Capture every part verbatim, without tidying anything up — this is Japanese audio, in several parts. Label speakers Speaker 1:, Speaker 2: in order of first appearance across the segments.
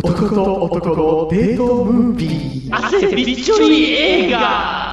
Speaker 1: 男と男のデートムービー。
Speaker 2: 汗びっちょり映画。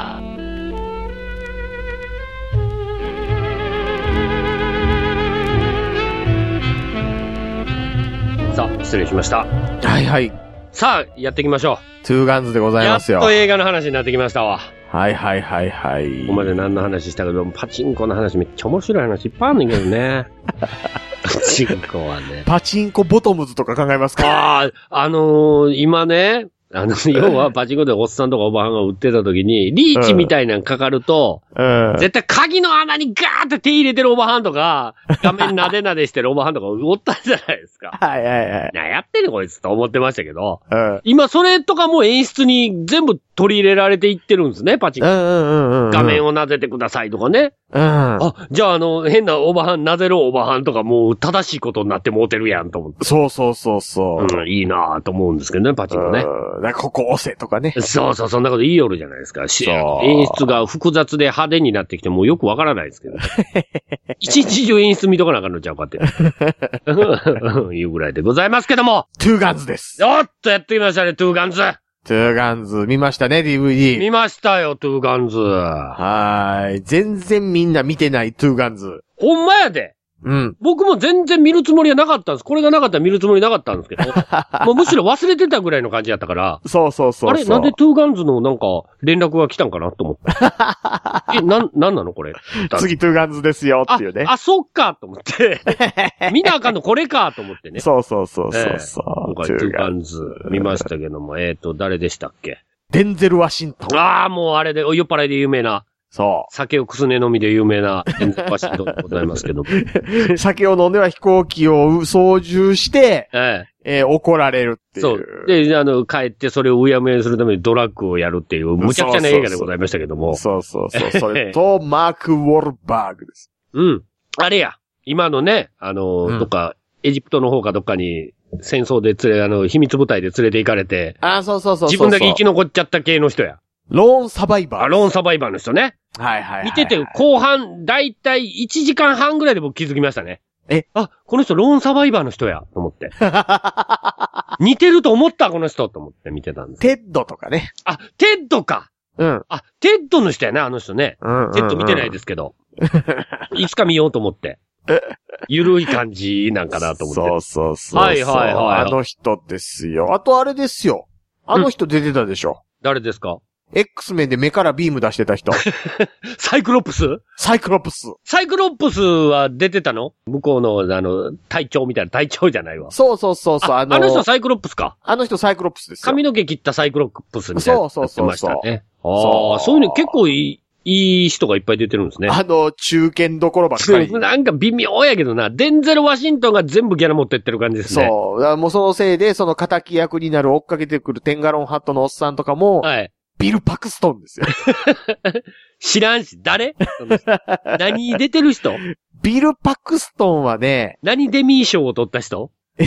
Speaker 2: さあ、失礼しました。
Speaker 1: はいはい。
Speaker 2: さあ、やっていきましょう。
Speaker 1: トゥーガンズでございますよ。
Speaker 2: やっと映画の話になってきましたわ。
Speaker 1: はいはいはいはい。
Speaker 2: ここまで何の話したけど、パチンコの話めっちゃ面白い話いっぱいあるんだけどね。パチンコはね。
Speaker 1: パチンコボトムズとか考えますか？
Speaker 2: ああ、あのー、今ね、あの、要はパチンコでおっさんとかおばはんが売ってた時に、リーチみたいなのかかると、うん、絶対鍵の穴にガーって手入れてるおばはんとか、画面なでなでしてるおばはんとかおったじゃないですか。
Speaker 1: はいはいはい。
Speaker 2: な、やってんのこいつと思ってましたけど、
Speaker 1: うん、
Speaker 2: 今それとかも演出に全部取り入れられていってるんですね、パチンコ。
Speaker 1: うんうんうんうん、
Speaker 2: 画面をなでてくださいとかね。
Speaker 1: うん。
Speaker 2: あ、じゃああの、変なおばはん、なぜるおばはんとかもう正しいことになってもうてるやんと思って。
Speaker 1: そうそうそうそう。
Speaker 2: うん、いいなぁと思うんですけどね、パチンコね。
Speaker 1: うん。なんかここ押せとかね。
Speaker 2: そうそう、そんなこと言いよるじゃないですか。演出が複雑で派手になってきてもうよくわからないですけど。一日中演出見とかなあかんのちゃうかって。いうぐらいでございますけども。
Speaker 1: トゥーガンズです。
Speaker 2: おっとやってきましたね、トゥーガンズ。
Speaker 1: トゥーガンズ見ましたね、ディーブイディー。
Speaker 2: 見ましたよ、トゥーガンズ。
Speaker 1: はーい。全然みんな見てないトゥーガンズ。
Speaker 2: ほんまやで。
Speaker 1: うん。
Speaker 2: 僕も全然見るつもりはなかったんです。これがなかったら見るつもりなかったんですけど。もうむしろ忘れてたぐらいの感じやったから。
Speaker 1: そうそうそうそう。
Speaker 2: あれなんでトゥーガンズのなんか連絡が来たんかなと思って。え、なん、なんなのこれ。
Speaker 1: 次トゥーガンズですよっていうね。
Speaker 2: あ、あ、そっかと思って。見なあかんのこれかと思ってね。
Speaker 1: そうそうそうそうそう、
Speaker 2: えー。今回トゥーガンズ見ましたけども、えっと、誰でしたっけ？
Speaker 1: デンゼル・ワシントン。
Speaker 2: ああ、もうあれで、酔っ払いで有名な。
Speaker 1: そう。
Speaker 2: 酒をくすね飲みで有名なデンゼル・ワシントンでございますけども。
Speaker 1: 酒を飲んでは飛行機を操縦して、
Speaker 2: え
Speaker 1: ええー、怒られるっていう。
Speaker 2: そう。で、あの、帰ってそれをうやむやにするためにドラッグをやるっていう、むちゃくちゃな映画でございましたけども。
Speaker 1: そうそうそう。それと、マーク・ウォルバーグです。
Speaker 2: うん。あれや。今のね、あの、うん、どっか、エジプトの方かどっかに、戦争で連れ、あの、秘密部隊で連れて行かれて。
Speaker 1: あ、そうそうそうそう。
Speaker 2: 自分だけ生き残っちゃった系の人や。
Speaker 1: ローンサバイバー。
Speaker 2: あ、ローンサバイバーの人ね。
Speaker 1: はいはいはい、はい。
Speaker 2: 見てて、後半、だいたいいちじかんはんぐらいで僕気づきましたね。
Speaker 1: え
Speaker 2: あ、この人ローンサバイバーの人や、と思って。似てると思った、この人、と思って見てたんです。
Speaker 1: テッドとかね。
Speaker 2: あ、テッドか。
Speaker 1: うん。
Speaker 2: あ、テッドの人やね、あの人ね。
Speaker 1: うんうんうん、
Speaker 2: テッド見てないですけど。いつか見ようと思って。ゆるい感じなんかなと思って。
Speaker 1: そうそうそう。はいはいはい。あの人ですよ。あとあれですよ。あの人出てたでしょ。うん、
Speaker 2: 誰ですか？
Speaker 1: X メンで目からビーム出してた人。
Speaker 2: サイクロプス？
Speaker 1: サイクロプス。
Speaker 2: サイクロプスは出てたの？向こうの、あの、隊長みたいな、隊長じゃないわ。
Speaker 1: そうそうそうそう。
Speaker 2: あ, あの、あの人サイクロプスか。
Speaker 1: あの人サイクロプスですよ。
Speaker 2: 髪の毛切ったサイクロプスみたいな。
Speaker 1: そうそうそうそう。
Speaker 2: ね、ああ、そういうの結構いい。いい人がいっぱい出てるんですね。
Speaker 1: あの、中堅どころばっかり。
Speaker 2: なんか微妙やけどな。デンゼル・ワシントンが全部ギャラ持ってってる感じですね。
Speaker 1: そう。だからもうそのせいで、その仇役になる追っかけてくるテンガロンハットのおっさんとかも、
Speaker 2: はい。
Speaker 1: ビル・パクストンですよ。
Speaker 2: 知らんし、誰？何出てる人？
Speaker 1: ビル・パクストンはね、
Speaker 2: 何デミー賞を取った人？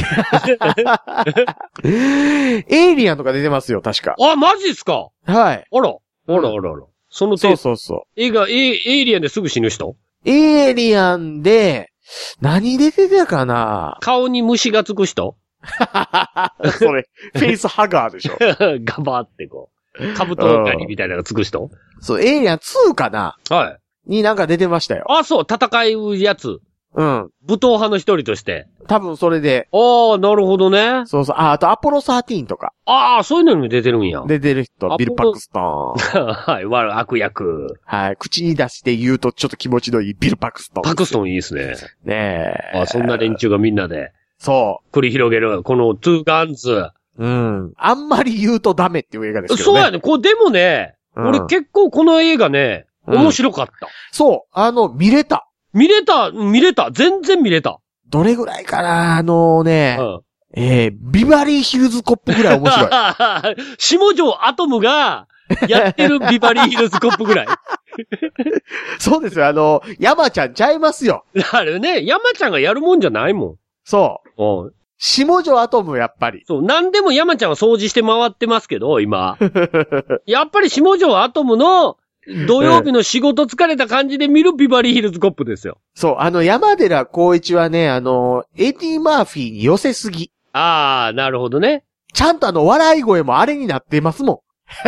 Speaker 1: エイリアンとか出てますよ、確か。
Speaker 2: あ、マジっすか？
Speaker 1: はい。
Speaker 2: あら。あらあらあら。その
Speaker 1: そうそうそう。
Speaker 2: 映画、エイリアンですぐ死ぬ人？
Speaker 1: エイリアンで、何出てたかな？
Speaker 2: 顔に虫がつく人？
Speaker 1: それ、フェイスハガーでしょ。
Speaker 2: ガバってこう。カブトオカリみたいなのがつく人？
Speaker 1: そう、エイリアンツーかな？
Speaker 2: はい。
Speaker 1: になんか出てましたよ。
Speaker 2: あ、そう、戦うやつ。
Speaker 1: うん。
Speaker 2: 武闘派の一人として。
Speaker 1: 多分それで。
Speaker 2: ああ、なるほどね。
Speaker 1: そうそう。あ、あとアポロじゅうさんとか。
Speaker 2: ああ、そういうのにも出てるんや。
Speaker 1: 出てる人、ビル・パクストン。
Speaker 2: はい、悪悪役。
Speaker 1: はい、口に出して言うとちょっと気持ちのいいビル・パクストン。
Speaker 2: パクストンいいですね。
Speaker 1: ねえ。
Speaker 2: あ、そんな連中がみんなで。
Speaker 1: そう。
Speaker 2: 繰り広げる、このトゥーガンズ。
Speaker 1: うん。あんまり言うとダメっていう映画ですけどね。
Speaker 2: そうやね。これでもね、うん、俺結構この映画ね、面白かった。うん、
Speaker 1: そう。あの、見れた。
Speaker 2: 見れた、見れた。全然見れた。
Speaker 1: どれぐらいかなあのね、うん、えー、ビバリーヒルズコップぐらい面白い。
Speaker 2: 下條アトムがやってるビバリーヒルズコップぐらい。
Speaker 1: そうですよ。あの、山ちゃんちゃいますよ。
Speaker 2: あれね、山ちゃんがやるもんじゃないもん。
Speaker 1: そう。
Speaker 2: うん。
Speaker 1: 下條アトムやっぱり。
Speaker 2: そう。なんでも山ちゃんは掃除して回ってますけど、今。やっぱり下條アトムの土曜日の仕事疲れた感じで見るビバリーヒルズコップですよ。
Speaker 1: そう。あの、山寺宏一はね、あの、エディ・マーフィーに寄せすぎ。
Speaker 2: ああ、なるほどね。
Speaker 1: ちゃんとあの、笑い声もあれになってますもん。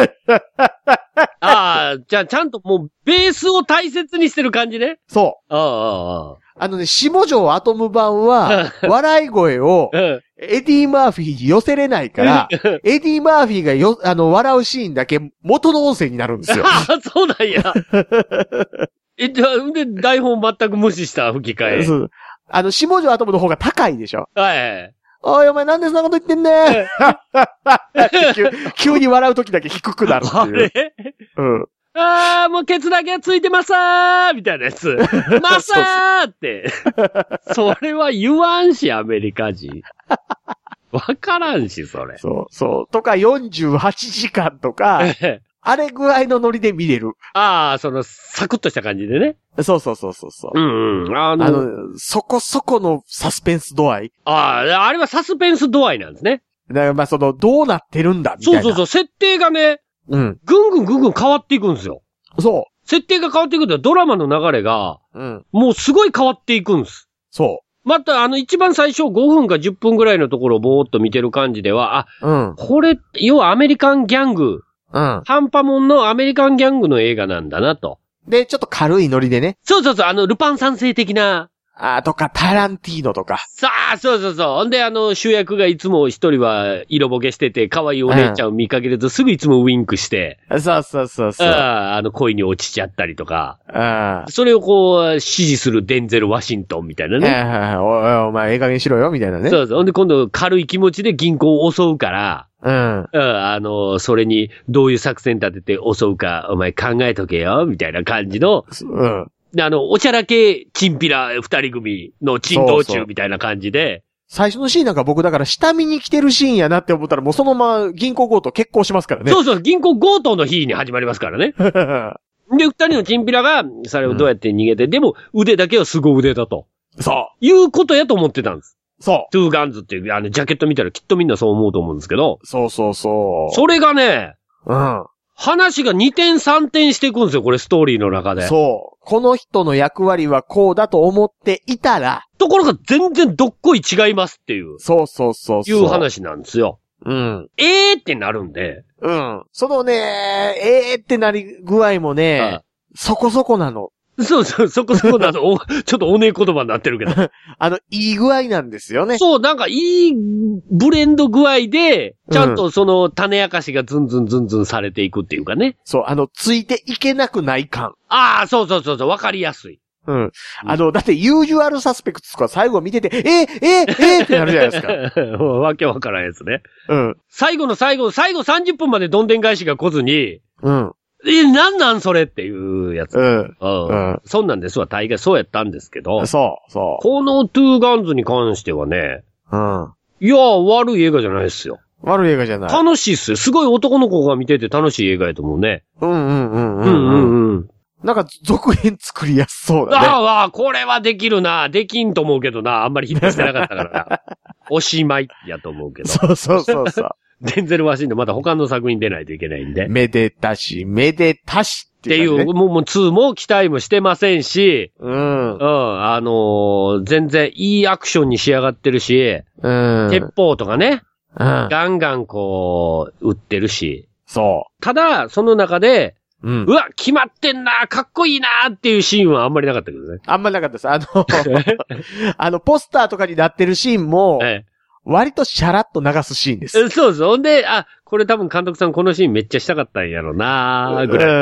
Speaker 2: ああ、じゃあちゃんともう、ベースを大切にしてる感じね。
Speaker 1: そう。
Speaker 2: ああ、ああ。
Speaker 1: あのね、下城アトム版は、笑い声を、エディ・マーフィーに寄せれないから、エディ・マーフィーがよ、あの、笑うシーンだけ元の音声になるんですよ。
Speaker 2: ああ、そうなんや。え、じゃあ、で、台本全く無視した吹き替え。
Speaker 1: そう。あの、下城アトムの方が高いでしょ。
Speaker 2: はい。
Speaker 1: おい、お前なんでそんなこと言ってんね急, 急に笑うときだけ低くなるっていう。あれうん。
Speaker 2: あー、もうケツだけついてまさーみたいなやつ。まさーって。それは言わんし、アメリカ人。わからんし、それ。
Speaker 1: そう、そう。とかよんじゅうはちじかんとか、あれぐらいのノリで見れる。
Speaker 2: ああ、その、サクッとした感じでね。
Speaker 1: そうそうそうそうそう。
Speaker 2: うんうん。あの、
Speaker 1: あの、そこそこのサスペンス度合い。
Speaker 2: ああ、あれはサスペンス度合いなんですね。
Speaker 1: だからまあその、どうなってるんだみたいな。
Speaker 2: そうそうそう、設定がね、
Speaker 1: うん。
Speaker 2: ぐんぐんぐんぐん変わっていくんですよ。
Speaker 1: そう。
Speaker 2: 設定が変わっていくとドラマの流れが、
Speaker 1: うん。
Speaker 2: もうすごい変わっていくんです。
Speaker 1: そう。
Speaker 2: また、あの、一番最初ごふんかじゅっぷんぐらいのところをぼーっと見てる感じでは、あ、うん。これ、要はアメリカンギャング。うん。ハンパモンのアメリカンギャングの映画なんだなと。
Speaker 1: で、ちょっと軽いノリでね。
Speaker 2: そうそうそう、あの、ルパン三世的な。
Speaker 1: あとか、タランティーノとか。
Speaker 2: さあ、そうそうそう。ほんで、あの、主役がいつも一人は色ぼけしてて、可愛いお姉ちゃんを見かけるとすぐいつもウィンクして。
Speaker 1: うん、そうそうそうそう。
Speaker 2: ああ、あの、恋に落ちちゃったりとか。
Speaker 1: あ
Speaker 2: それをこう、支持するデンゼル・ワシントンみたいなね。
Speaker 1: あおいお前、ええ加減しろよ、みたいなね。
Speaker 2: そうそう。ほんで、今度、軽い気持ちで銀行を襲うから。
Speaker 1: うん。
Speaker 2: うん、あの、それに、どういう作戦立てて襲うか、お前考えとけよ、みたいな感じの。
Speaker 1: うん。
Speaker 2: あの、おちゃらけ、チンピラ二人組の珍道中みたいな感じで。そうそう
Speaker 1: 最初のシーンなんか僕だから下見に来てるシーンやなって思ったらもうそのまま銀行強盗決行しますからね。
Speaker 2: そうそう、銀行強盗の日に始まりますからね。で、二人のチンピラが、それをどうやって逃げて、うん、でも腕だけは凄腕だと。
Speaker 1: そう。
Speaker 2: いうことやと思ってたんです。
Speaker 1: そう。
Speaker 2: トゥーガンズっていう、あの、ジャケット見たらきっとみんなそう思うと思うんですけど。
Speaker 1: そうそうそう。
Speaker 2: それがね、
Speaker 1: うん。
Speaker 2: 話がにてんさんてんしていくんですよ、これストーリーの中で。
Speaker 1: そう。この人の役割はこうだと思っていたら。
Speaker 2: ところが全然どっこい違いますっていう。
Speaker 1: そうそうそうそう。
Speaker 2: いう話なんですよ。
Speaker 1: うん。
Speaker 2: えーってなるんで。
Speaker 1: うん。そのね、えーってなり具合もね、ああそこそこなの。
Speaker 2: そうそう、そこそこなの。おちょっとおねえ言葉になってるけど。
Speaker 1: あの、いい具合なんですよね。
Speaker 2: そう、なんかいいブレンド具合で、ちゃんとその種明かしがズンズンズンズンされていくっていうかね。
Speaker 1: そう、あの、ついていけなくない感。
Speaker 2: ああ、そうそうそうそう、わかりやすい。
Speaker 1: うん。あの、だって、ユージュアルサスペクツとか最後見てて、えー、えー、えーってなるじゃないですか。
Speaker 2: わけわからんやつね。
Speaker 1: うん。
Speaker 2: 最後の最後、最後さんじゅっぷんまでどんでん返しが来ずに、
Speaker 1: うん。
Speaker 2: え、なんなんそれっていうやつ。
Speaker 1: うん。
Speaker 2: うん。うん。そんなんですわ、大概そうやったんですけど。
Speaker 1: そう、そう。
Speaker 2: このトゥーガンズに関してはね。
Speaker 1: うん。
Speaker 2: いや、悪い映画じゃないですよ。
Speaker 1: 悪い映画じゃない。
Speaker 2: 楽しいっすよ。すごい男の子が見てて楽しい映画やと思うね。
Speaker 1: うんうんうんうん。
Speaker 2: うんうんうん。
Speaker 1: なんか、続編作りやすそうだね。
Speaker 2: ああ、これはできるな。できんと思うけどな。あんまりヒットしてなかったからな。おしまいやと思うけど。
Speaker 1: そうそうそうそう。
Speaker 2: デンゼル・ワシントンまた他の作品出ないといけないんで。
Speaker 1: めでたし、めでたし
Speaker 2: っていう、ね。っていう、もう、もうにも期待もしてませんし、
Speaker 1: うん。
Speaker 2: うん、あのー、全然いいアクションに仕上がってるし、
Speaker 1: うん。
Speaker 2: 鉄砲とかね、
Speaker 1: うん。
Speaker 2: ガンガンこう、撃ってるし。
Speaker 1: そう。
Speaker 2: ただ、その中で、
Speaker 1: うん。
Speaker 2: うわ、決まってんな、かっこいいなっていうシーンはあんまりなかったけどね。
Speaker 1: あんまりなかったです。あの、あの、ポスターとかになってるシーンも、ええ、割とシャラッと流すシーンです。
Speaker 2: そうそう。ほんで、あ、これ多分監督さんこのシーンめっちゃしたかったんやろなーぐらい。うん。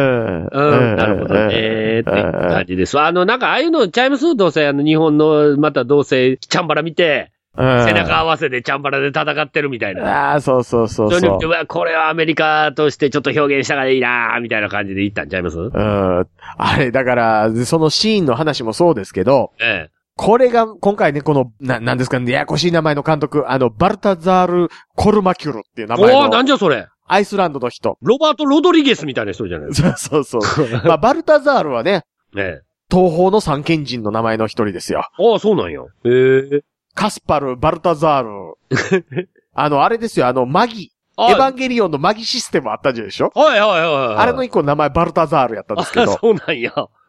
Speaker 2: うん。なるほどねーって感じですわ。あの、なんかああいうのちゃいます？どうせあの日本の、またどうせチャンバラ見て、背中合わせでチャンバラで戦ってるみたいな。
Speaker 1: ああ、そうそうそうそう。
Speaker 2: それに、うわ、これはアメリカとしてちょっと表現したからいいなーみたいな感じで言ったんちゃいます？うん。
Speaker 1: あれ、だから、そのシーンの話もそうですけど、
Speaker 2: ええ。
Speaker 1: これが、今回ね、この、な、なんですかね、ややこしい名前の監督、あの、バルタザール・コルマキュルっていう名前の。
Speaker 2: おー、なんじゃそれ。
Speaker 1: アイスランドの人。
Speaker 2: ロバート・ロドリゲスみたいな人じゃないですか。
Speaker 1: そうそうそう。まあ、バルタザールはね、
Speaker 2: ええ。
Speaker 1: 東方の三賢人の名前の一人ですよ。
Speaker 2: ああ、そうなんや。へえ。
Speaker 1: カスパル・バルタザール。あの、あれですよ、あの、マギ。エヴァンゲリオンのマギシステムあったじゃないでしょ？
Speaker 2: はいはいはいはい。
Speaker 1: あれの一個名前バルタザールやったんですけど。
Speaker 2: あ、そうなんや。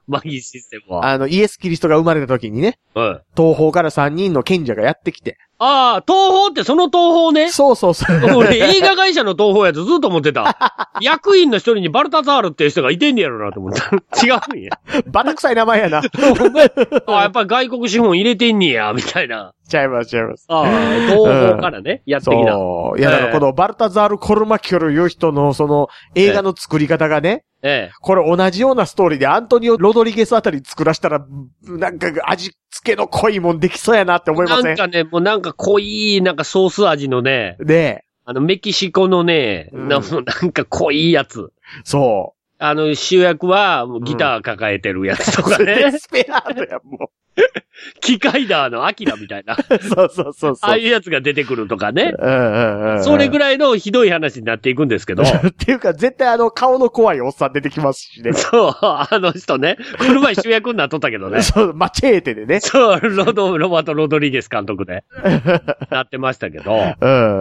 Speaker 2: マギーシステムは。
Speaker 1: あの、イエス・キリストが生まれた時にね。
Speaker 2: うん。
Speaker 1: 東方からさんにんの賢者がやってきて。
Speaker 2: ああ、東宝ってその東宝ね。
Speaker 1: そうそうそう。
Speaker 2: 俺映画会社の東宝やとずっと思ってた。役員の一人にバルタザールっていう人がいてんねやろなと思った。違うんや。
Speaker 1: バタ臭い名前やな。
Speaker 2: あやっぱり外国資本入れてんねや、みたいな。
Speaker 1: ちゃいます、ちゃいます。
Speaker 2: ああ、東宝からね、うん、やってきた。
Speaker 1: そう。いや、だからこのバルタザール・コルマキョルいう人のその映画の作り方がね。ええ。これ同じようなストーリーでアントニオ・ロドリゲスあたり作らしたら、なんか味付けの濃いもんできそうやなって思いません？
Speaker 2: なんかね、もうなんか濃い、なんかソース味のね。
Speaker 1: で、
Speaker 2: あの、メキシコのね、うん、ななんか濃いやつ。
Speaker 1: そう。
Speaker 2: あの、主役はギター抱えてるやつとかね。
Speaker 1: デスペラードや、もう。
Speaker 2: キカイダーのアキラみたいな。
Speaker 1: そうそうそうそう。
Speaker 2: ああいうやつが出てくるとかね。
Speaker 1: うんうんうん。
Speaker 2: それぐらいのひどい話になっていくんですけど。
Speaker 1: っていうか、絶対あの、顔の怖いおっさん出てきますしね。
Speaker 2: そう、あの人ね。この前主役になっとったけどね。
Speaker 1: そう、マチェーテでね。
Speaker 2: そう、ロド、ロバート・ロドリゲス監督で。なってましたけど。うん。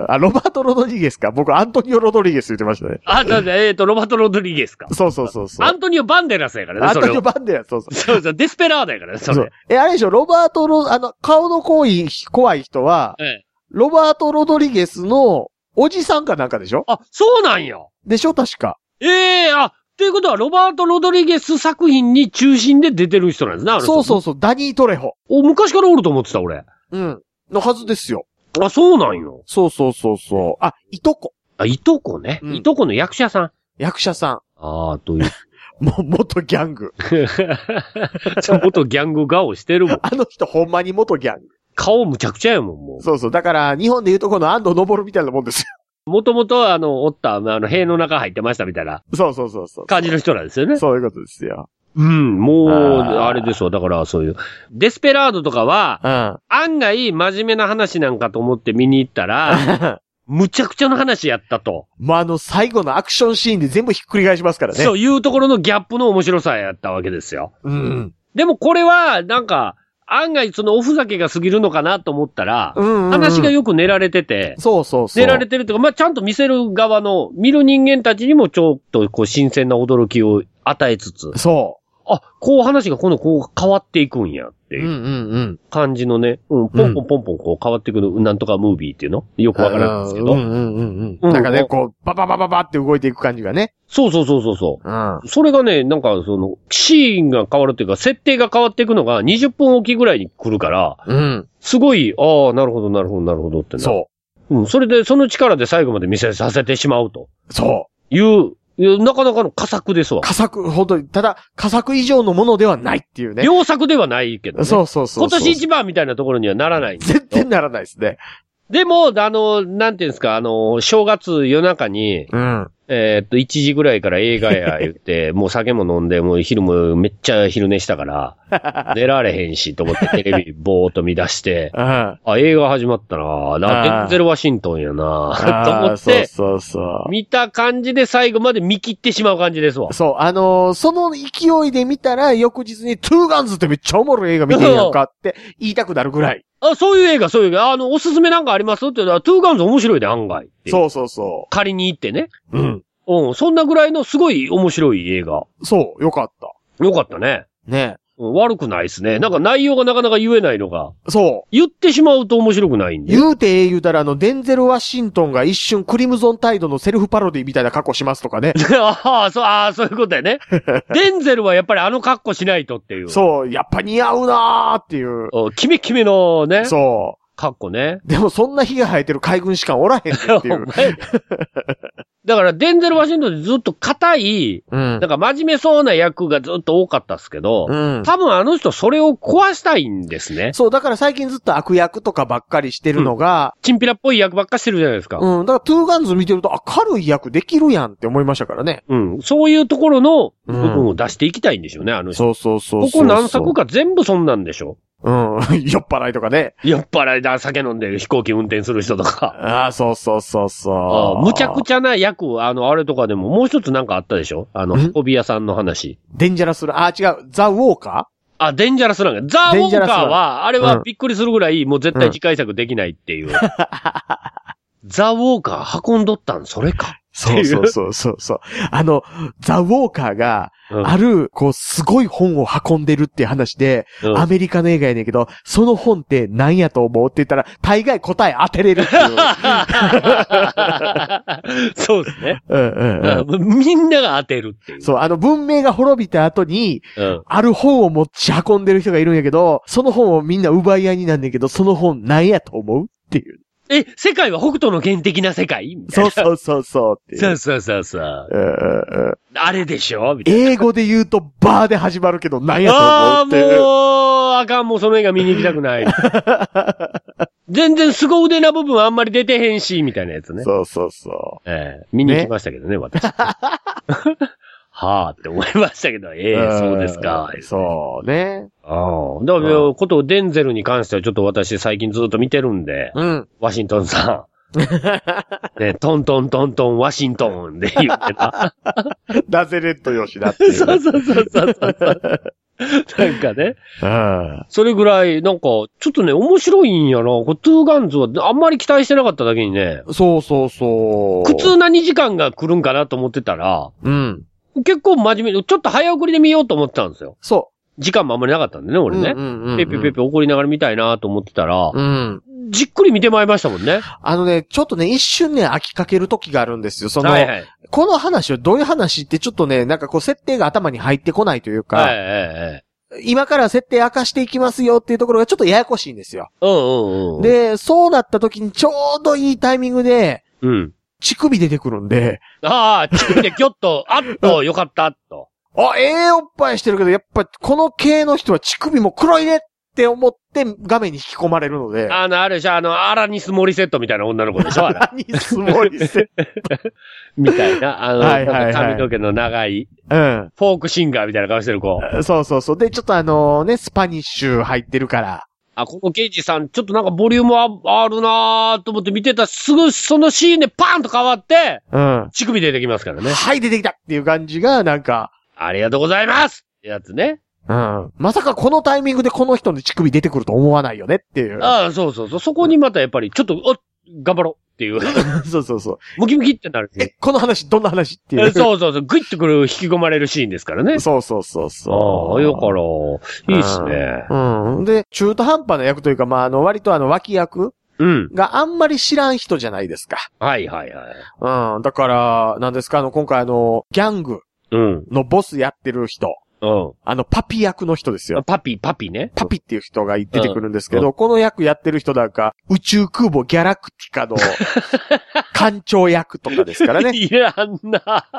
Speaker 1: あ、ロバート・ロドリゲスか。僕、アントニオ・ロドリゲス言ってましたね。
Speaker 2: あ、だえっと、ロバート・ロドリゲスか。
Speaker 1: そうそうそうそう。
Speaker 2: アントニオ・バンデラスやからね、
Speaker 1: それ。アントニオ・バンデラス、そうそう。
Speaker 2: そうそう、デスペラーダやからね、それ。そう。
Speaker 1: え、あれでしょ、ロバートロ、あの、顔の濃い、怖い人は、ええ、ロバート・ロドリゲスのおじさんかなんかでしょ？
Speaker 2: あ、そうなんや。
Speaker 1: でしょ確か。
Speaker 2: ええー、あ、ということは、ロバート・ロドリゲス作品に中心で出てる人なんですね、あの人。
Speaker 1: そうそうそう、ダニー・トレホ。
Speaker 2: お、昔からおると思ってた、俺。
Speaker 1: うん。のはずですよ。
Speaker 2: あ、そうなんよ。
Speaker 1: そうそうそうそう。あ、いとこ。
Speaker 2: あ、いとこね。うん、いとこの役者さん。
Speaker 1: 役者さん。
Speaker 2: ああ、という。
Speaker 1: もう、元ギャング。
Speaker 2: 元ギャング顔してるもん。
Speaker 1: あの人ほんまに元ギャング。
Speaker 2: 顔むちゃくちゃやもん、もう。
Speaker 1: そうそう。だから、日本でいうとこの安藤昇みたいなもんですよ。
Speaker 2: もともと、あの、おった、あの、塀の中入ってましたみたいな。
Speaker 1: そうそうそうそう。
Speaker 2: 感じの人なんですよね。
Speaker 1: そういうことですよ。
Speaker 2: うん、もう、あれですよ。だから、そういう。デスペラードとかは、うん、案外、真面目な話なんかと思って見に行ったら、むちゃくちゃの話やったと。
Speaker 1: まあ、あの、最後のアクションシーンで全部ひっくり返しますからね。
Speaker 2: そういうところのギャップの面白さやったわけですよ。
Speaker 1: うん。
Speaker 2: でもこれは、なんか、案外そのおふざけが過ぎるのかなと思ったら、うんうんうん、話がよく練られてて、
Speaker 1: そうそうそう。
Speaker 2: 練られてるというか、まあ、ちゃんと見せる側の、見る人間たちにもちょっとこう新鮮な驚きを与えつつ、
Speaker 1: そう。
Speaker 2: あ、こう話が今度こう変わっていくんやっていう感じのね、うんうんうん、ポンポンポンポンこう変わっていくの、なんとかムービーっていうのよくわからないんですけど。
Speaker 1: うんうんうんうん。なんかね、こう、バババババって動いていく感じがね。
Speaker 2: そうそうそうそうそう。うん。それがね、なんかその、シーンが変わるっていうか、設定が変わっていくのがにじゅっぷんおきぐらいに来るから、うん。すごい、ああ、なるほどなるほどなるほどってな。
Speaker 1: そう。
Speaker 2: うん、それでその力で最後まで見せさせてしまうと。
Speaker 1: そう。
Speaker 2: いう、いや、なかなかの佳作ですわ。
Speaker 1: 佳作、本当に。ただ、佳作以上のものではないっていうね。
Speaker 2: 良作ではないけどね。
Speaker 1: そうそうそうそう。
Speaker 2: 今年一番みたいなところにはならないんです。
Speaker 1: 全然ならないですね。
Speaker 2: でも、あの、なんていうんですか、あの、正月夜中に、うん。えー、っと、いちじぐらいから映画や言って、もう酒も飲んで、もう昼もめっちゃ昼寝したから、寝られへんしと思ってテレビぼーっと見出して、あ, あ、映画始まったななデンゼル・ワシントンやなと思って、
Speaker 1: そうそうそう。
Speaker 2: 見た感じで最後まで見切ってしまう感じですわ。
Speaker 1: そう、あのー、その勢いで見たら、翌日にトゥーガンズってめっちゃおもろい映画見てんやんかって言いたくなるぐらい。
Speaker 2: あ、そういう映画、そういう映画。あの、おすすめなんかありますって言ったら、トゥーガンズ面白いで、案外。
Speaker 1: そうそうそう。
Speaker 2: 仮に行ってね。
Speaker 1: うん。
Speaker 2: うん、そんなぐらいのすごい面白い映画。
Speaker 1: そう、よかった。
Speaker 2: よかったね。
Speaker 1: ね。
Speaker 2: うん、悪くないですね。なんか内容がなかなか言えないのが。
Speaker 1: そう。
Speaker 2: 言ってしまうと面白くないんで。
Speaker 1: 言うて言うたら、あの、デンゼル・ワシントンが一瞬クリムゾンタイドのセルフパロディみたいな格好しますとかね。
Speaker 2: ああ、そう、ああ、そういうことやね。デンゼルはやっぱりあの格好しないとっていう。
Speaker 1: そう、やっぱ似合うなーっていう。
Speaker 2: キメキメのね。
Speaker 1: そう。
Speaker 2: かっこね。
Speaker 1: でもそんな火が生えてる海軍士官おらへんっていう。
Speaker 2: だから、デンゼル・ワシントンでずっと硬い、うん、なんか真面目そうな役がずっと多かったっすけど、うん、多分あの人それを壊したいんですね。
Speaker 1: そう、だから最近ずっと悪役とかばっかりしてるのが、
Speaker 2: うん、チンピラっぽい役ばっかしてるじゃないですか。
Speaker 1: うん、だからトゥーガンズ見てると、あ、軽い役できるやんって思いましたからね。
Speaker 2: うん、そういうところの部分を出していきたいんでしょうね、あの人。
Speaker 1: そうそうそうそう。
Speaker 2: ここ何作か全部そんなんでしょ。
Speaker 1: うん。酔っ払いとかね。
Speaker 2: 酔っ払いだ、酒飲んで飛行機運転する人とか。
Speaker 1: ああ、そうそうそうそう。
Speaker 2: あむちゃくちゃな役、あの、あれとかでももう一つなんかあったでしょあの、運び屋さんの話。
Speaker 1: デンジャラスラ、あ、違う、ザ・ウォーカ
Speaker 2: ーあ、デンジャラスラン。ザ・ウォーカーは、あれはびっくりするぐらい、もう絶対次回作できないっていう。うん、ザ・ウォーカー運んどったんそれか。
Speaker 1: そうそうそうそうそう。あの、ザ・ウォーカーが、ある、こう、すごい本を運んでるっていう話で、うん、アメリカの映画やねんけど、その本って何やと思うって言ったら、大概答え当てれるっていう。
Speaker 2: そうですね。
Speaker 1: うんうんうん。
Speaker 2: みんなが当てるっていう。
Speaker 1: そう、あの文明が滅びた後に、うん、ある本を持ち運んでる人がいるんやけど、その本をみんな奪い合いになんねんけど、その本何やと思うっていう。
Speaker 2: え、世界は北斗の原的な世界みたいな。
Speaker 1: そうそうそうそう。
Speaker 2: そうそうそうそう。
Speaker 1: うんうんうん、
Speaker 2: あれでしょみたいな。
Speaker 1: 英語で言うとバーで始まるけど何やと思うっていう。
Speaker 2: ああ、もう、あかん、もうその映画見に行きたくない。全然凄腕な部分あんまり出てへんし、みたいなやつね。
Speaker 1: そうそうそう。
Speaker 2: ええー、見に行きましたけどね、ね私。はぁって思いましたけど、ええー、そうですか。
Speaker 1: そうね。
Speaker 2: ああ。だから、ことデンゼルに関してはちょっと私最近ずっと見てるんで、
Speaker 1: うん、
Speaker 2: ワシントンさん。ね、トントントントンワシントンで言ってた。
Speaker 1: ナゼレットよしだっていう。
Speaker 2: そうそうそうそうそう。なんかね。
Speaker 1: うん。
Speaker 2: それぐらい、なんか、ちょっとね、面白いんやな。これトゥーガンズはあんまり期待してなかっただけにね。
Speaker 1: そうそうそう。
Speaker 2: 苦痛なにじかんが来るんかなと思ってたら、
Speaker 1: うん。
Speaker 2: 結構真面目に、ちょっと早送りで見ようと思ってたんですよ。
Speaker 1: そう。
Speaker 2: 時間もあんまりなかったんでね、俺ね。
Speaker 1: うんうんうんうん、
Speaker 2: ペペペペ怒りながら見たいなと思ってたら、
Speaker 1: うん。
Speaker 2: じっくり見てまいりましたもんね。
Speaker 1: あのね、ちょっとね、一瞬ね、飽きかける時があるんですよ。その、
Speaker 2: はいはい、
Speaker 1: この話はどういう話ってちょっとね、なんかこう設定が頭に入ってこないというか、
Speaker 2: はいはいはい、
Speaker 1: 今から設定明かしていきますよっていうところがちょっとややこしいんですよ。
Speaker 2: うんうんうん。
Speaker 1: で、そうなった時にちょうどいいタイミングで、
Speaker 2: うん。
Speaker 1: 乳首出てくるんで。
Speaker 2: ああ、乳首でギョッと、あっと、よかった、と。
Speaker 1: あ、ええー、おっぱいしてるけど、やっぱこの系の人は乳首も黒いねって思って画面に引き込まれるので。
Speaker 2: あの、あるでしょ、あの、アラニス・モリセットみたいな女の子でしょ、
Speaker 1: アラニス・モリセット。
Speaker 2: みたいな、あの、
Speaker 1: はいはいはい、
Speaker 2: 髪の毛の長い、
Speaker 1: うん。
Speaker 2: フォークシンガーみたいな顔してる子。
Speaker 1: そうそうそう。で、ちょっとあのね、スパニッシュ入ってるから。
Speaker 2: あ、この刑事さん、ちょっとなんかボリュームあ、あるなーと思って見てたすぐそのシーンでパーンと変わって、
Speaker 1: うん。
Speaker 2: 乳首出てきますからね。
Speaker 1: はい、出てきたっていう感じが、なんか。
Speaker 2: ありがとうございますってやつね。
Speaker 1: うん。まさかこのタイミングでこの人の乳首出てくると思わないよねっていう。
Speaker 2: ああ、そうそうそう。そこにまたやっぱり、ちょっと、お頑張ろうっていう。
Speaker 1: そうそうそう。
Speaker 2: ムキムキってなる。
Speaker 1: え、この話、どんな話っていう。
Speaker 2: そうそうそう。グイッとくる、引き込まれるシーンですからね。
Speaker 1: そうそうそうそう。
Speaker 2: ああ、よから、いいっすね。
Speaker 1: うん。うん。で、中途半端な役というか、まあ、あの、割とあの、脇役
Speaker 2: うん。
Speaker 1: があんまり知らん人じゃないですか。
Speaker 2: はいはいはい。
Speaker 1: うん。だから、なんですか、あの、今回あの、ギャングのボスやってる人。うん。あの、パピ役の人ですよ。
Speaker 2: パピ、パピね。
Speaker 1: パピっていう人が出てくるんですけど、うん、この役やってる人なんか、宇宙空母ギャラクティカの艦長役とかですからね。
Speaker 2: いらんな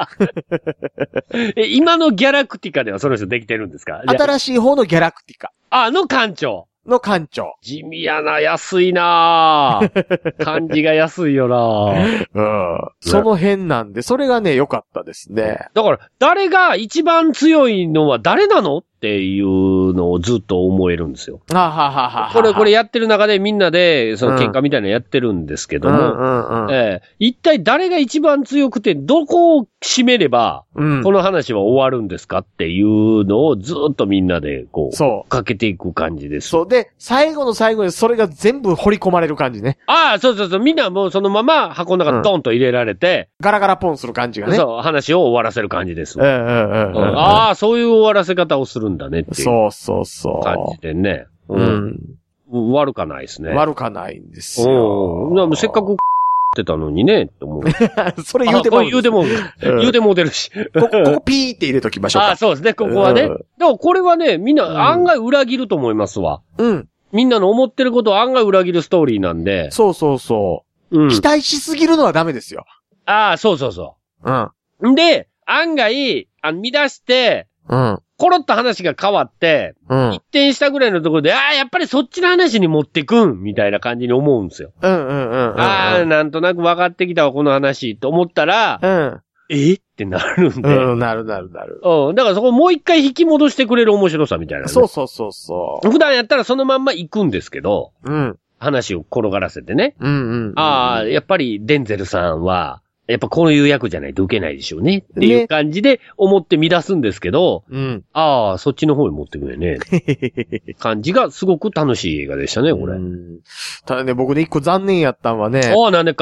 Speaker 2: え、今のギャラクティカではその人できてるんですか？
Speaker 1: 新しい方のギャラクティカ。
Speaker 2: あの艦長。
Speaker 1: の艦長。
Speaker 2: 地味やな、安いな漢字が安いよな
Speaker 1: うん。その辺なんで、それがね、良かったですね。
Speaker 2: だから、誰が一番強いのは誰なのっていうのをずっと思えるんですよ。
Speaker 1: はははは。
Speaker 2: これ、これやってる中でみんなで、その喧嘩みたいなのやってるんですけども、
Speaker 1: うんうんうん、
Speaker 2: えー、一体誰が一番強くて、どこを締めれば、うん、この話は終わるんですかっていうのをずっとみんなで、こう、そうかけていく感じです。
Speaker 1: そう。で、最後の最後にそれが全部掘り込まれる感じね。
Speaker 2: ああ、そうそうそう。みんなもうそのまま箱の中ドンと入れられて、
Speaker 1: うん、ガラガラポンする感じがね。
Speaker 2: そう、話を終わらせる感じです。
Speaker 1: うんうんうんうん、
Speaker 2: ああ、そういう終わらせ方をするんだねっていう。
Speaker 1: そうそうそう。
Speaker 2: 感じでね。うん。うん、悪かないですね。
Speaker 1: 悪かないんですよ。
Speaker 2: うん。せっかくってたのにね、と思う。
Speaker 1: それ言うても
Speaker 2: 言うても、言うても出るし。
Speaker 1: ここ、ここピーって入れときましょうか。
Speaker 2: あ、そうですね、ここはね。でもこれはね、みんな案外裏切ると思いますわ。
Speaker 1: うん。
Speaker 2: みんなの思ってることを案外裏切るストーリーなんで。
Speaker 1: そうそうそう。うん。期待しすぎるのはダメですよ。
Speaker 2: ああ、そうそうそう。
Speaker 1: うん。
Speaker 2: んで、案外、あの、乱して、
Speaker 1: うん。
Speaker 2: コロッと話が変わって、うん、一転したぐらいのところで、ああ、やっぱりそっちの話に持ってくんみたいな感じに思うんですよ。
Speaker 1: うんうんうん、うん。
Speaker 2: ああ、なんとなく分かってきたわ、この話、と思ったら、
Speaker 1: うん。
Speaker 2: えってなるんで。
Speaker 1: うん、なるなるなる。
Speaker 2: うん。だからそこもう一回引き戻してくれる面白さみたいな、ね。
Speaker 1: そうそうそうそう。
Speaker 2: 普段やったらそのまんま行くんですけど、
Speaker 1: うん。
Speaker 2: 話を転がらせてね。
Speaker 1: うんうん、うん。
Speaker 2: ああ、やっぱりデンゼルさんは、やっぱこういう役じゃないと受けないでしょうね。っていう感じで思って乱すんですけど、
Speaker 1: ね、うん。
Speaker 2: ああ、そっちの方に持ってくるね。感じがすごく楽しい映画でしたね、これ。うん、
Speaker 1: ただね、僕で一個残念やったんはね。
Speaker 2: ああ、なんでか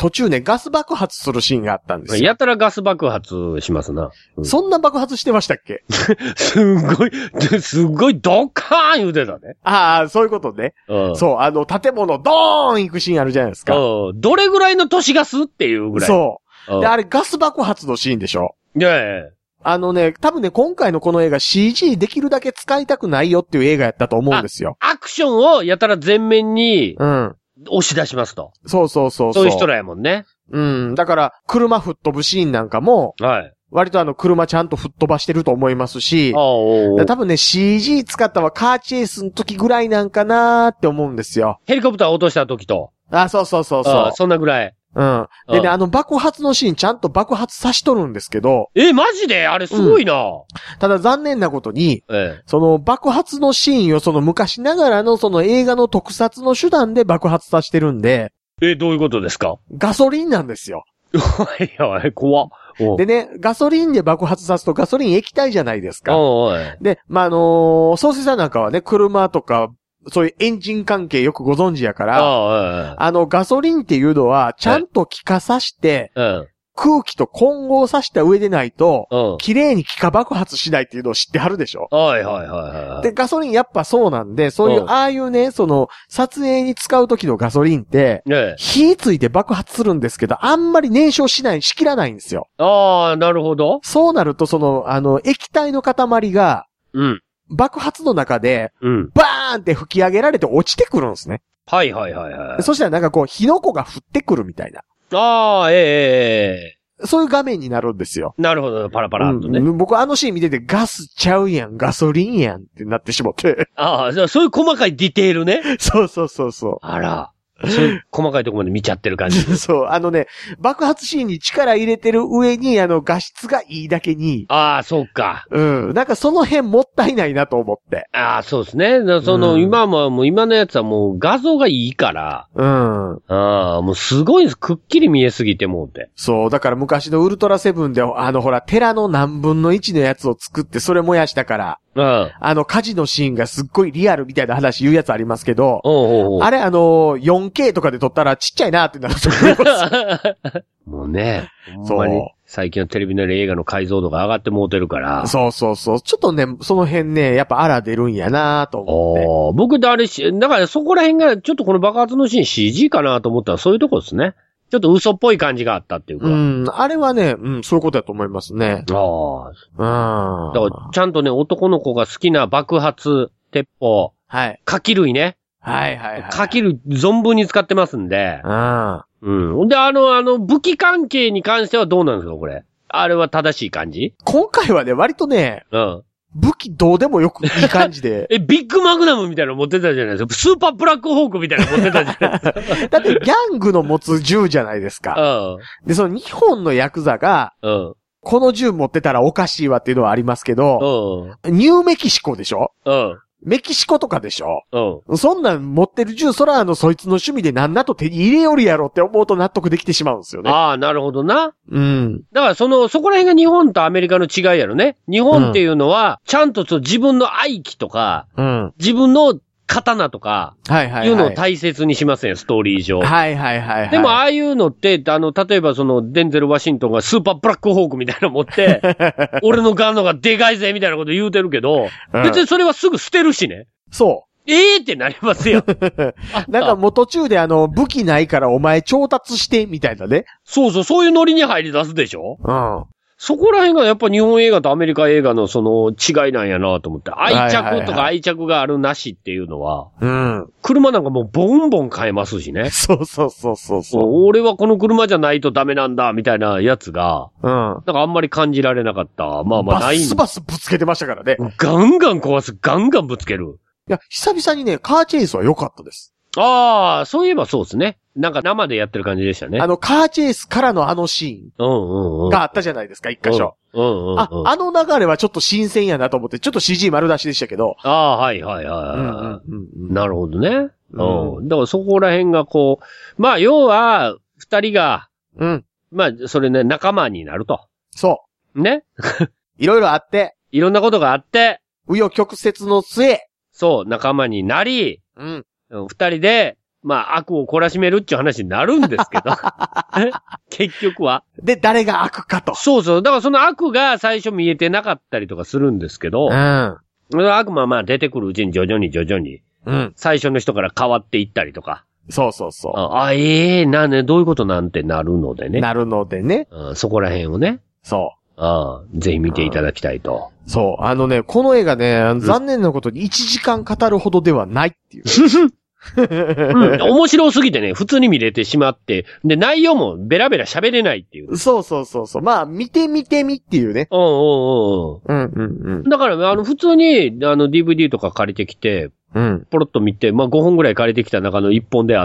Speaker 1: 途中ね、ガス爆発するシーンがあったんですよ。
Speaker 2: やたらガス爆発しますな。
Speaker 1: うん、そんな爆発してましたっけ
Speaker 2: すんごい、すっごいドカーン言うてたね。
Speaker 1: ああ、そういうことね。うん、そう、あの、建物ドーン行くシーンあるじゃないですか。
Speaker 2: うん、どれぐらいの都市ガスっていうぐらい。
Speaker 1: そう。で、あれガス爆発のシーンでしょ。
Speaker 2: いやいやいや。
Speaker 1: あのね、多分ね、今回のこの映画 シージー できるだけ使いたくないよっていう映画やったと思うんですよ。
Speaker 2: アクションをやたら前面に、うん。押し出しますと。
Speaker 1: そうそうそう
Speaker 2: そう。そういう人らやもんね。
Speaker 1: うん。だから、車吹っ飛ぶシーンなんかも、はい。割とあの、車ちゃんと吹っ飛ばしてると思いますし、多分ね、シージー 使ったはカーチェイスの時ぐらいなんかなーって思うんですよ。
Speaker 2: ヘリコプター落とした時と。
Speaker 1: あ、そうそうそうそう。
Speaker 2: そんなぐらい。
Speaker 1: うん。でね、あの爆発のシーンちゃんと爆発さしとるんですけど。
Speaker 2: え、マジであれすごいな、うん、
Speaker 1: ただ残念なことに、ええ、その爆発のシーンをその昔ながらのその映画の特撮の手段で爆発させてるんで。
Speaker 2: え、どういうことですか？
Speaker 1: ガソリンなんですよ。
Speaker 2: いや、怖っ。
Speaker 1: でね、ガソリンで爆発さすとガソリン液体じゃないですか。
Speaker 2: おい
Speaker 1: で、まあ、あのー、総帥さんなんかはね、車とか、そういうエンジン関係よくご存知やから、あ, あのガソリンっていうのはちゃんと気化さして、うん、空気と混合させた上でないと、うん、綺麗に気化爆発しないっていうのを知ってはるでしょ。
Speaker 2: はいはいはいはい。
Speaker 1: で、ガソリンやっぱそうなんで、そういう、うん、ああいうね、その、撮影に使う時のガソリンって、ね、火ついて爆発するんですけど、あんまり燃焼しない、しきらないんですよ。
Speaker 2: ああ、なるほど。
Speaker 1: そうなると、その、あの、液体の塊が、うん。爆発の中で、うん、バーンって吹き上げられて落ちてくるんですね。
Speaker 2: はいはいはいはい。
Speaker 1: そしたらなんかこう、火の粉が降ってくるみたいな。
Speaker 2: ああ、えええ
Speaker 1: え。そういう画面になるんですよ。
Speaker 2: なるほど、パラパラっとね、
Speaker 1: うん。僕あのシーン見ててガスちゃうやん、ガソリンやんってなってしまって。
Speaker 2: ああ、じゃあそういう細かいディテールね。
Speaker 1: そうそうそうそう。
Speaker 2: あら。そういう細かいところまで見ちゃってる感じ。
Speaker 1: そう。あのね、爆発シーンに力入れてる上に、あの、画質がいいだけに。
Speaker 2: ああ、そうか。
Speaker 1: うん。なんかその辺もったいないなと思って。
Speaker 2: ああ、そうですね。その、うん、今も、もう今のやつはもう画像がいいから。うん。ああ、もうすごいです。くっきり見えすぎてもうて。
Speaker 1: そう。だから昔のウルトラセブンで、あの、ほら、寺の何分の一のやつを作って、それ燃やしたから。うん。あの、火事のシーンがすっごいリアルみたいな話言うやつありますけど。おうおうおう、あれ、あの、よんケー とかで撮ったらちっちゃいなってなると思います。
Speaker 2: もうね。そう。最近のテレビの映画の解像度が上がってもうてるから。
Speaker 1: そうそうそう。ちょっとね、その辺ね、やっぱあら出るんやなと思って。
Speaker 2: お僕であれし、だからそこら辺が、ちょっとこの爆発のシーン シージー かなと思ったらそういうとこですね。ちょっと嘘っぽい感じがあったっていうか。
Speaker 1: うん。あれはね、うん、そういうことだと思いますね。あ
Speaker 2: あ。うん。だから、ちゃんとね、男の子が好きな爆発、鉄砲。はい。火器類ね。
Speaker 1: はいはいはい。
Speaker 2: 火器類存分に使ってますんで。うん。うん。で、あの、あの、武器関係に関してはどうなんですか、これ。あれは正しい感じ？
Speaker 1: 今回はね、割とね、うん。武器どうでもよくいい感じで。
Speaker 2: え、ビッグマグナムみたいなの持ってたじゃないですか。スーパーブラックホークみたいなの持ってたじゃないですか。
Speaker 1: だってギャングの持つ銃じゃないですか。うん。で、その日本のヤクザが、うん。この銃持ってたらおかしいわっていうのはありますけど、うん。ニューメキシコでしょ？うん。メキシコとかでしょ？うん。そんなん持ってる銃、そらあの、そいつの趣味でなんなと手に入れよるやろって思うと納得できてしまうんですよね。
Speaker 2: ああ、なるほどな。うん。だからその、そこら辺が日本とアメリカの違いやろね。日本っていうのは、ちゃんと自分の愛機とか、うん。自分の刀とか、はいはいはい。いうのを大切にしません、ストーリー上。はいはいはい、はい。でもああいうのって、あの、例えばその、デンゼル・ワシントンがスーパーブラックホークみたいなの持って、俺のガンのがでかいぜみたいなこと言うてるけど、うん、別にそれはすぐ捨てるしね。
Speaker 1: そう。
Speaker 2: ええー、ってなりますよ。
Speaker 1: なんかもう途中であの、武器ないからお前調達して、みたいなね。
Speaker 2: そうそう、そういうノリに入り出すでしょ？うん。そこら辺がやっぱ日本映画とアメリカ映画のその違いなんやなと思って。愛着とか愛着があるなしっていうのは。うん。車なんかもうボンボン買えますしね。
Speaker 1: そうそうそうそうそう。
Speaker 2: 俺はこの車じゃないとダメなんだ、みたいなやつが。うん。なんかあんまり感じられなかった。まあまあない。
Speaker 1: バスバスぶつけてましたからね。
Speaker 2: ガンガン壊す、ガンガンぶつける。
Speaker 1: いや、久々にね、カーチェイスは良かったです。
Speaker 2: ああ、そういえばそうですね。なんか生でやってる感じでしたね。
Speaker 1: あの、カーチェイスからのあのシーン。うんうんうん。があったじゃないですか、一箇所。うんうんうん。あ、あの流れはちょっと新鮮やなと思って、ちょっと シージー 丸出しでしたけど。
Speaker 2: ああ、はいはいはい。うんうんうん、なるほどね。うん。だからそこら辺がこう、まあ要は、二人が、うん。まあ、それね、仲間になると。
Speaker 1: そう。
Speaker 2: ね。
Speaker 1: いろいろあって。
Speaker 2: いろんなことがあって。
Speaker 1: 紆余曲折の末。
Speaker 2: そう、仲間になり、うん。二人で、 まあ悪を懲らしめるっていう話になるんですけど。結局は。
Speaker 1: で、誰が悪かと。
Speaker 2: そうそう。だからその悪が最初見えてなかったりとかするんですけど、うん。悪魔はまあ出てくるうちに徐々に徐々に、うん。最初の人から変わっていったりとか。
Speaker 1: そうそうそう。
Speaker 2: あ、あええー、なんね、どういうことなんてなるのでね。
Speaker 1: なるのでね。
Speaker 2: うん、そこら辺をね。
Speaker 1: そう。
Speaker 2: ああ、ぜひ見ていただきたいと。
Speaker 1: そう。あのね、この映画ね、残念なことにいちじかん語るほどではないっていう。
Speaker 2: うん、面白すぎてね、普通に見れてしまって、で、内容もベラベラ喋れないっていう。
Speaker 1: そうそうそうそう。まあ、見て見てみっていうね。
Speaker 2: うんうんうん。うんうんうん。だから、あの、普通に、あの、ディーブイディー とか借りてきて、うん。ポロッと見て、まあごほんぐらい借りてきた中のいっぽんであって、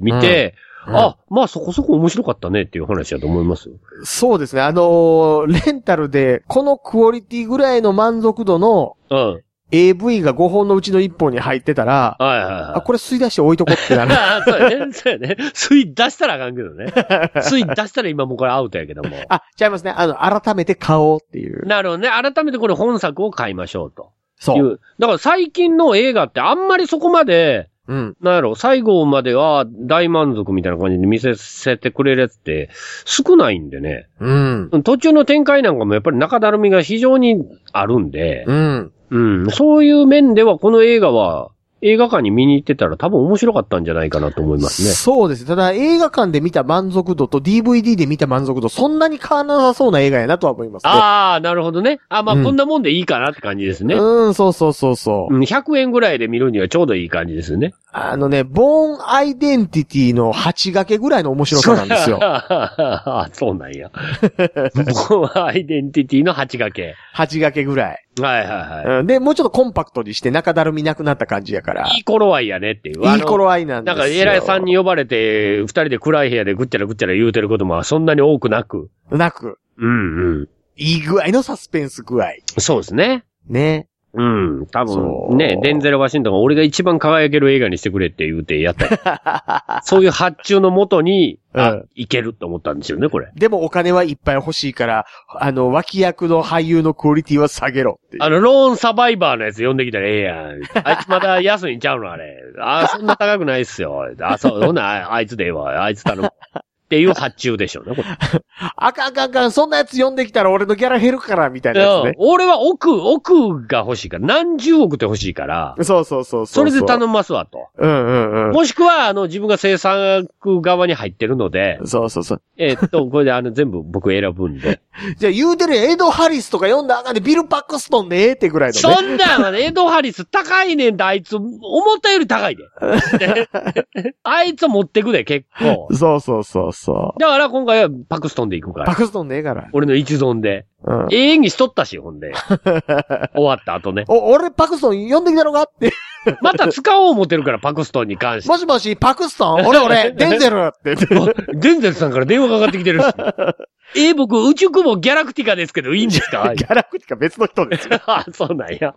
Speaker 2: 見て、うんうん、あ、まあそこそこ面白かったねっていう話だと思いますよ。
Speaker 1: そうですね。あのー、レンタルで、このクオリティぐらいの満足度の、うん。エーブイ がごほんのうちのいっぽんに入ってたら、はいはいはい。あ、これ吸い出して置いとこってなる。
Speaker 2: そうやね。そうやね。吸い出したらあかんけどね。吸い出したら今もうこれアウトやけども。
Speaker 1: あ、違いますね。あの、改めて買おうっていう。
Speaker 2: なるほどね。改めてこれ本作を買いましょうと。そう。だから最近の映画ってあんまりそこまで、うん。なんやろ、最後までは大満足みたいな感じで見せせてくれるやつって少ないんでね。うん。途中の展開なんかもやっぱり中だるみが非常にあるんで。うん。うん。そういう面ではこの映画は映画館に見に行ってたら多分面白かったんじゃないかなと思いますね。
Speaker 1: そうです。ただ映画館で見た満足度と ディーブイディー で見た満足度そんなに変わらなさそうな映画やなとは思いますね。
Speaker 2: ああ、なるほどね。あまあ、うん、こんなもんでいいかなって感じですね。
Speaker 1: うん、そうそうそうそう。
Speaker 2: ひゃくえんぐらいで見るにはちょうどいい感じですね。
Speaker 1: あのね、ボーンアイデンティティのはち掛けぐらいの面白さなんですよ。
Speaker 2: あそうなんや。ボーンアイデンティティのはち掛け。
Speaker 1: はち掛けぐらい。
Speaker 2: はいはいはい。
Speaker 1: で、もうちょっとコンパクトにして中だるみなくなった感じやから。
Speaker 2: いい頃合いやねっていう。
Speaker 1: いい頃合いなんですよ。
Speaker 2: なんか偉いさんに呼ばれて、二人で暗い部屋でぐっちゃらぐっちゃら言うてることもそんなに多くなく。
Speaker 1: なく。うんうん。いい具合のサスペンス具合。
Speaker 2: そうですね。
Speaker 1: ね。
Speaker 2: うん。多分、ね、デンゼル・ワシントンが俺が一番輝ける映画にしてくれって言うてやったり。そういう発注のもとに、あ、うん、いけると思ったんですよね、これ。
Speaker 1: でもお金はいっぱい欲しいから、あの、脇役の俳優のクオリティは下げろっていう。
Speaker 2: あの、ローンサバイバーのやつ呼んできたらええやん。あいつまだ安いんちゃうのあれ。あ、そんな高くないっすよ。あ、そう、そんな、あいつでええわ。あいつ頼む。っていう発注でしょうね、これ。
Speaker 1: あかんあかんあかん、そんなやつ呼んできたら俺のギャラ減るから、みたいなやつね。
Speaker 2: 俺は億、億が欲しいから、何十億って欲しいから。
Speaker 1: そうそうそうそう。
Speaker 2: それで頼ますわと。うんうんうん。もしくは、あの、自分が制作側に入ってるので。
Speaker 1: そうそうそう。
Speaker 2: えー、っと、これであの、全部僕選ぶんで。
Speaker 1: じゃあ言うてるエド・ハリスとか読んだらあかんで、ビル・パクストンでええってぐらいのね。
Speaker 2: そんなんエド・ハリス高いねんで、あいつ、思ったより高いで。あいつ持ってくで、結構。
Speaker 1: そうそうそうそう。
Speaker 2: だから、今回はパクストンで行くから。
Speaker 1: パクストンでええから。
Speaker 2: 俺の一存で。うん。ええ演技しとったし、ほんで。終わった後ね。
Speaker 1: お、俺パクストン呼んできたのかって。
Speaker 2: また使おう思ってるから、パクストンに関して。
Speaker 1: もしもし、パクストン俺俺、デンゼルって。
Speaker 2: デンゼルさんから電話かかってきてるし。えー、僕、宇宙空母ギャラクティカですけど、いいんですか
Speaker 1: ギャラクティカ別の人ですよ。
Speaker 2: あ、そうなんや。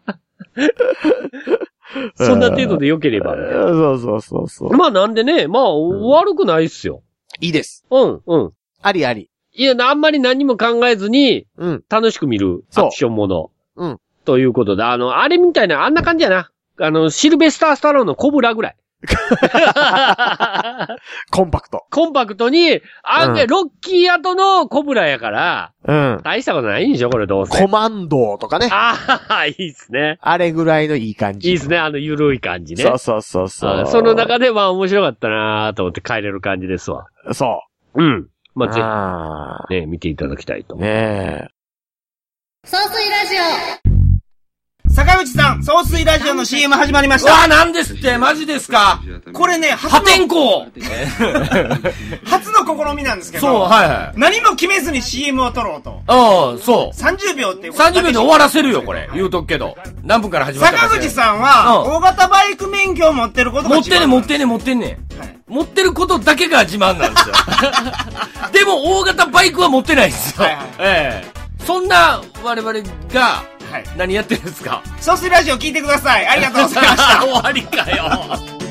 Speaker 2: そんな程度で良ければ。
Speaker 1: そうそうそうそう。
Speaker 2: まあなんでね、まあ、うん、悪くないっすよ。
Speaker 1: いいです。
Speaker 2: うん、うん。
Speaker 1: ありあり。
Speaker 2: いや、あんまり何も考えずに、うん。楽しく見るアクションもの。うん。ということで、あの、あれみたいな、あんな感じやな。あの、シルベスター・スタローンのコブラぐらい。
Speaker 1: コンパクト。
Speaker 2: コンパクトに、案外、ロッキー後のコブラやから、うん。大したことないんでしょこれどうせ。
Speaker 1: コマンドとかね。
Speaker 2: ああ、いいっすね。
Speaker 1: あれぐらいのいい感じ。
Speaker 2: いいっすね。あの、ゆるい感じね。
Speaker 1: そうそうそうそう。
Speaker 2: その中で、まあ、面白かったなーと思って帰れる感じですわ。
Speaker 1: そう。
Speaker 2: うん。まあ、ぜひ、ね、見ていただきたいと。
Speaker 1: ねえ。
Speaker 3: 総水ラジオ
Speaker 4: 坂口さん、総水ラジオの シーエム 始まりました。
Speaker 5: うわ、なんですってマジですか
Speaker 4: これね、
Speaker 5: 破天荒
Speaker 4: 初の試みなんですけど。
Speaker 5: そう、はいはい。
Speaker 4: 何も決めずに シーエム を撮ろうと。
Speaker 5: ああ、そう。
Speaker 4: さんじゅうびょうっていう
Speaker 5: さんじゅうびょうで終わらせるよ、これ。言うとくけど。何分から始まったか。
Speaker 4: 坂口さんは、大型バイク免許を持ってることが
Speaker 5: 持ってんねん、持ってんねん、持ってんねん。持ってることだけが自慢なんですよ。でも、大型バイクは持ってないんですよ。はいはい。ええ。そんな、我々が、はい、何やってるんですか？
Speaker 4: 総水ラジオ聞いてください。ありがとうございました。
Speaker 5: 終わりかよ。